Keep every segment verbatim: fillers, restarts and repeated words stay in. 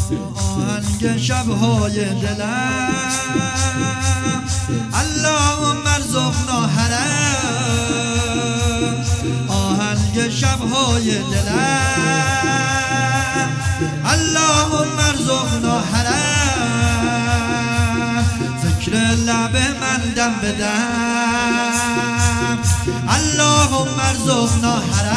آهنگ شبهای دلم اللهم ارزقنا حرم آهنگ شبهای دلم اللهم ارزقنا حرم ذکر لب من دم بدم اللهم ارزقنا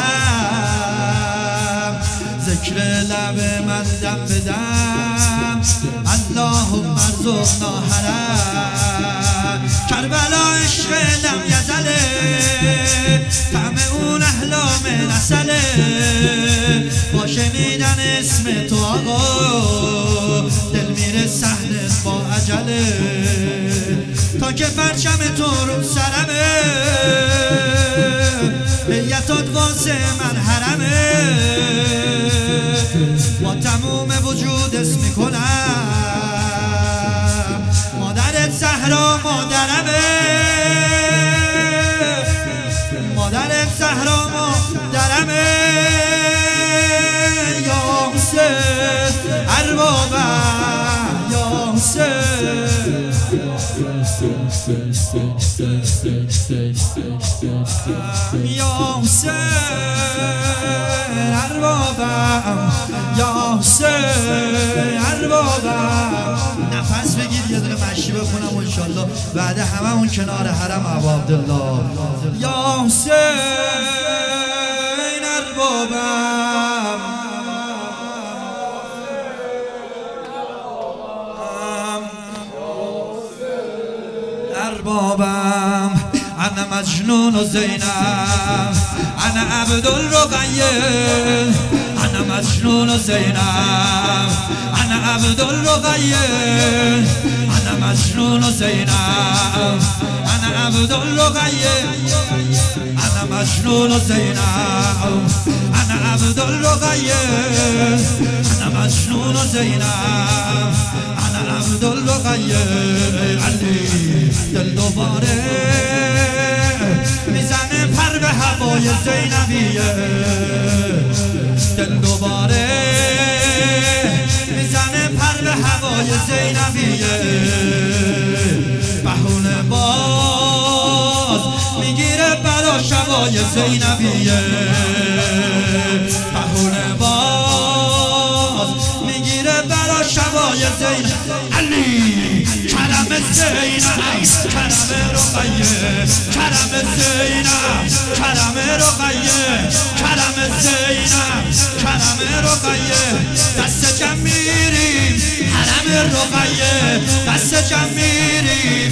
حرم ذکر لب من دم بدم اللهم ارزقنا حرم کربلا عشق لم یزله طعم اون احلام نسله با شنیدن اسم تو آقا دل میره صحنت با عجله تا که پرچم تو رو سرمه بیتات واسه من حرمه با تموم وجود اسم میکنم مادرت زهرا مادرمه مادرت زهرا مادرمه یا حسین اربابم یا حسین یا حسین اربابم یا حسین اربابم نفس بگیر یه دونه مشی بخونم انشالله بعد همه اون کنار حرم ابا عبدالله یا حسین اربابم اربابم انا مجنون و زینب انا عبدالرقیه انا مجنون و زینب انا عبدالرقیه انا مجنون و زینب انا عبدالرقیه انا مجنون و زینب انا عبدالرقیه انا مجنون و زینب انا عبدالرقیه علی دل دوباره میزنه پر به هوای زینبیه دل دوباره میزنه پر به هوای زینبیه بهونه باز میگیره برا شبای زینبیه بهونه باز میگیره برا شبای زینب علی کرم زینب کرم رقیه کرم زینب کرم رقیه کرم زینب کرم رقیه دست جمع میریم حرم رقیه دست جمع میریم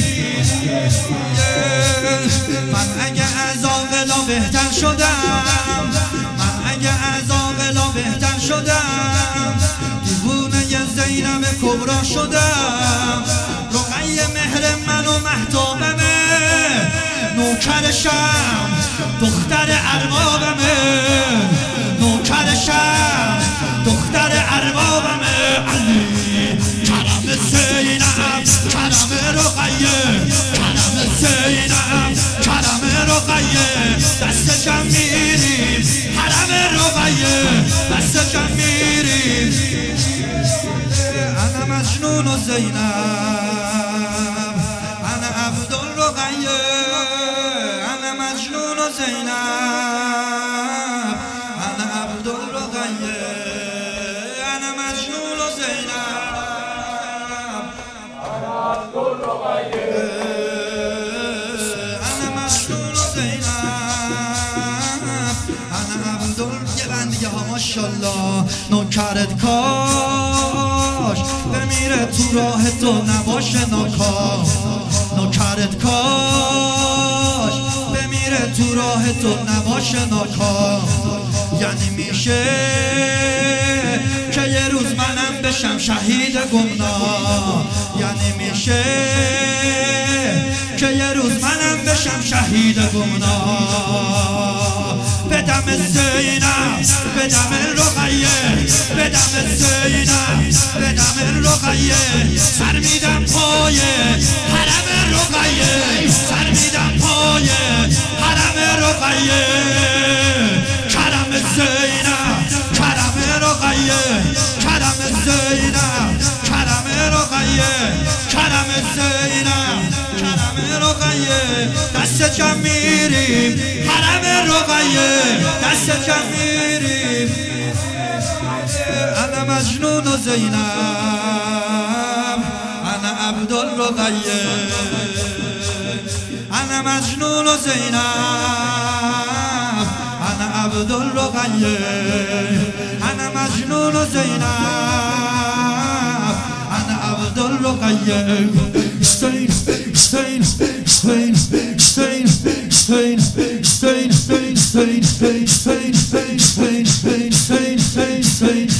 من اگه از عاقلا بهتر شدم من اگه از عاقلا بهتر شدم دیوونه ی زینب کبرا شدم رقیه مهر من و مهتابمه نوکرشم دختر اربابمه نوکرشم دختر اربابمه علی کرم زینب کرم رقیه کرم زینب کرم رقیه دست جمع میریم حرم رقیه دست جمع میریم انا مجنون و زینب انا عبدالرقیه انا مجنون و زینب انا عبدالرقیه انا مجنون و زینب انا عبدالرقیه انا مجنون و زینب انا عبدال یه بندیه ها ماشالله نوکرت کاش بمیره تو راه تو نباشه ناکاش نوکرت کاش بمیره تو راه تو نباشه ناکاش یعنی میشه که یه روز منم بشم شهید گمنام یعنی میشه که یه روز منم بشم شهید گمنام بدم زینب بدم رقیه بدم زینب بدم رقیه سر میدم پای حرم رقیه سر میدم پای حرم رقیه کرم زینب کرم رقیه کرم زینب سکن میریم انا مجنون و زینب انا عبدالرقیه انا مجنون و زینب انا عبدالرقیه انا مجنون و زینب انا عبدالرقیه Stein, Stein, Stein, Stein, Stein, Stein, Stein, Stein, Stein, Stein, Stein, Stein, Stein, Stein, Stein, Stein, Stein,